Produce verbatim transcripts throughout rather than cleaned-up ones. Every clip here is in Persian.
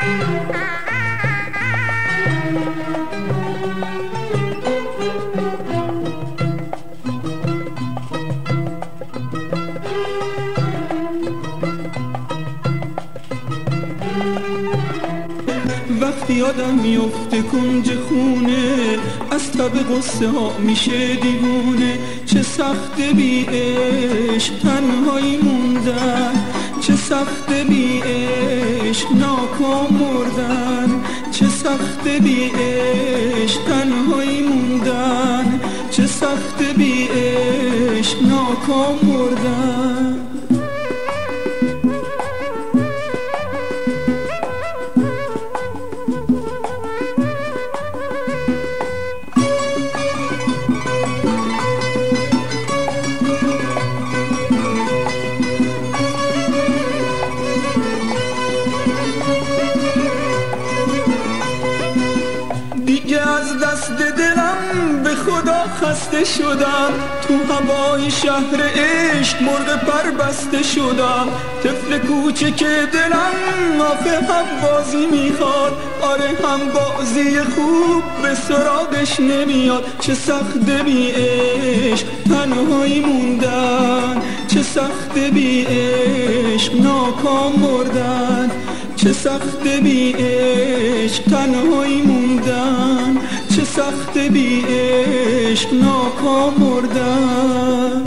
وقتی آدم میفته کنج خونه از تب غصه ها میشه دیوونه. چه سخت بی عشق تنهایی موندن، چه سخت بی عشق ناکام مردن، چه سخت بی عشق تنهایی موندن، چه سخت بی عشق ناکام مردن. دیگه از دست دلم به خدا خسته شدم، تو هوای شهر عشق مرغ پر بسته شدم. طفل کوچک دلم آخه هم بازی میخواد، آره هم بازی خوب به سراغش نمیاد. چه سخت بی عشق تنهایی موندن، چه سخت بی عشق ناکام مردن، چه سخت بی عشق تنهایی موندن، چه سخت بی عشق ناکام مردن.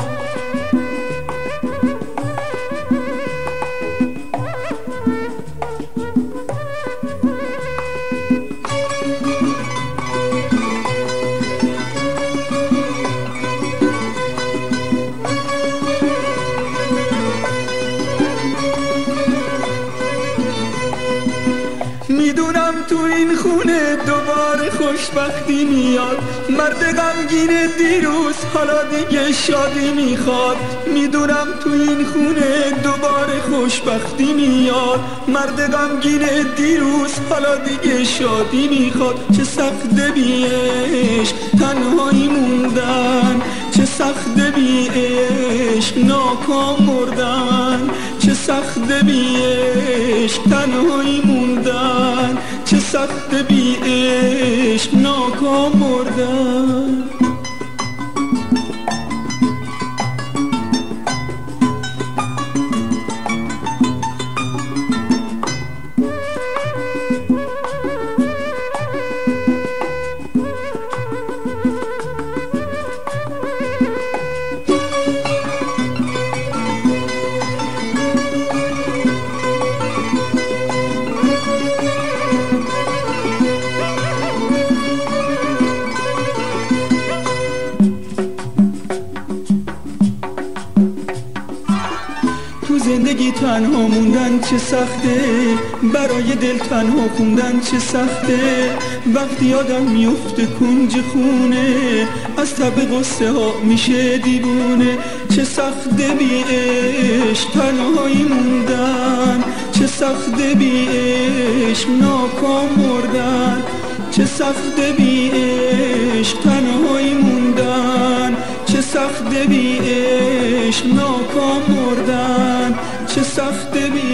میدونم تو این خونه دوباره خوشبختی میاد، مرد غمگین دیروز حالا دیگه شادی میخواد. میدونم تو این خونه دوباره خوشبختی میاد، مرد غمگین دیروز حالا دیگه شادی میخواد. چه سخت بی عشق تنهایی موندن، چه سخت بی عشق ناکام مردن، چه سخت بی عشق تنهایی موندن، چه سخت بی عشق ناکام مردن. تو زندگی تنها موندن چه سخته، برای دل تنها خوندن چه سخته. وقتی آدم میفته کنج خونه از تب غصه ها میشه دیوونه. چه سخت بی عشق تنهایی موندن، چه سخت بی عشق ناکام مردن، چه سخت بی عشق تنهایی موندن، چه سخت بی عشق ناکام مردن، چه سخت بی